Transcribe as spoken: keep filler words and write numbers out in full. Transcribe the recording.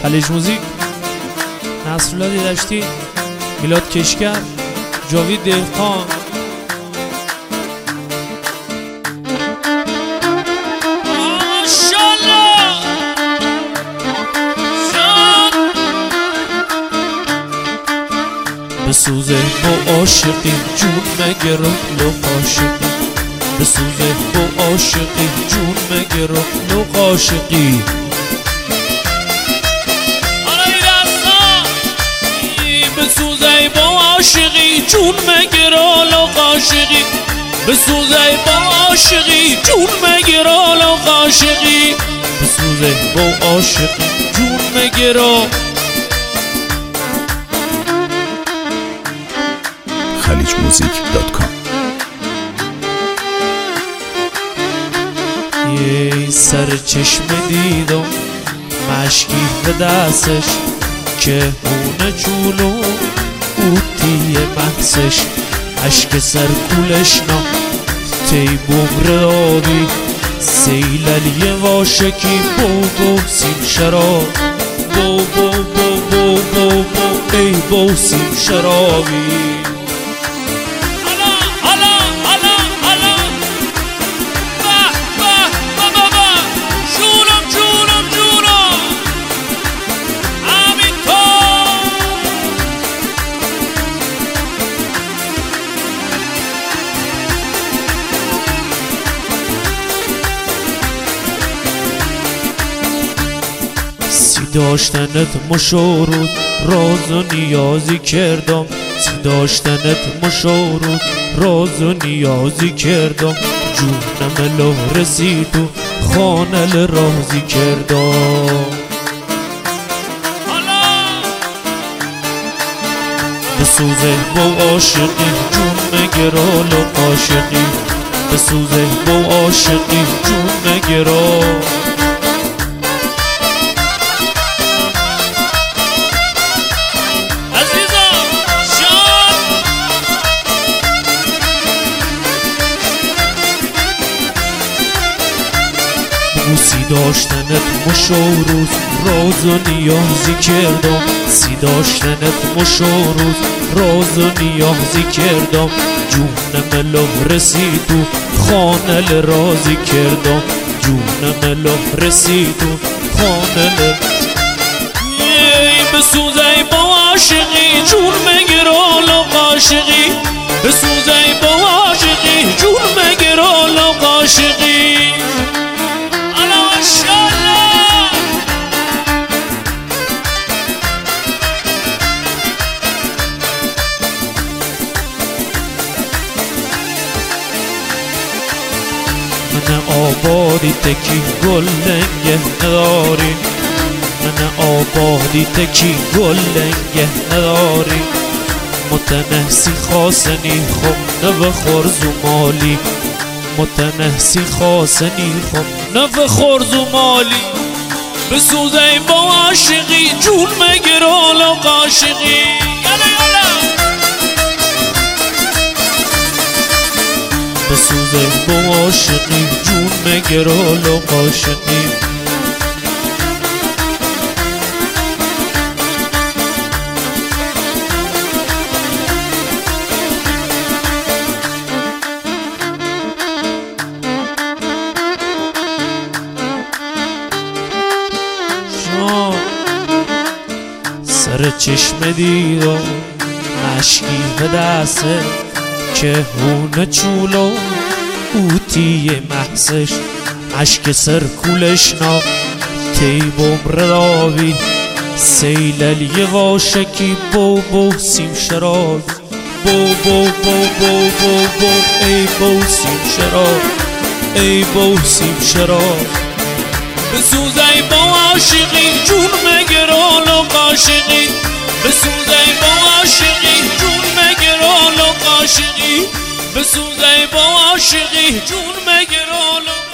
خلیج موزیک، نصرالله دیدشتی، میلاد کشگر، جاوید دهقان. بسوزه با عاشقی جون مگه رخ و عاشقی، بسوزه با عاشقی جون مگه رخ و عاشقی. بسوزه با عاشقی جون مگه رخ و عاشقی، بسوزه با عاشقی جون مگه رخ و عاشقی، بسوزه با عاشقی جون مگه رخ. خلیج موزیک دات کام. یه سر چشم دیدم مشکی به دستش که هونه جولو اوتی محسش، عشق سر کولش نام تی بمر آبی سیللی واشکی بو بو سیم شراب، بو بو بو بو بو بو ای بو سیم شرابی. داشتنت مشورود راز و نیازی کردم، سی داشتنت مشورود راز و نیازی کردم، جونم لو رسید و خانل رازی کردم. بسوزه با عاشقی جون مگه رال و عاشقی، بسوزه با عاشقی جون مگه رال. سی داشتنت مشوروز راز و نیازی کردم، سی داشتنت مشوروز راز و نیازی کردم، جونم لو رسید و خانل رازی کردم، جونم لو رسید و خانل. بسوزه با عاشقی جون مگه رال و عاشقی، بسوزه با عاشقی جون مگه رال و عاشقی. من آبادی تکی گل لنگه نداری، من آبادی تکی گل لنگه نداری، متنحسی خاصنی خم نو خورز و مالی، متنحسی خاصنی خم نو خورز و مالی. بسوزه با عاشقی جون مگه رال و عاشقی. بسوزه با عاشقی جون مگه رال و عاشقی. سر چشم دیدم مشکی به دسته که هونه چولو اوتی محسش، عشق سر کولش نا تی بمر آبی سیللی واشکی بو بو سیم شراب، بو بو بو بو بو بو ای بو سیم شراب، ای بو سیم شراب. بسوزه با عاشقی جون مگه رال و عاشقی، بسوزه با عاشقی جون مگه رال و عاشقی، بسوزه با عاشقی جون مگه رال و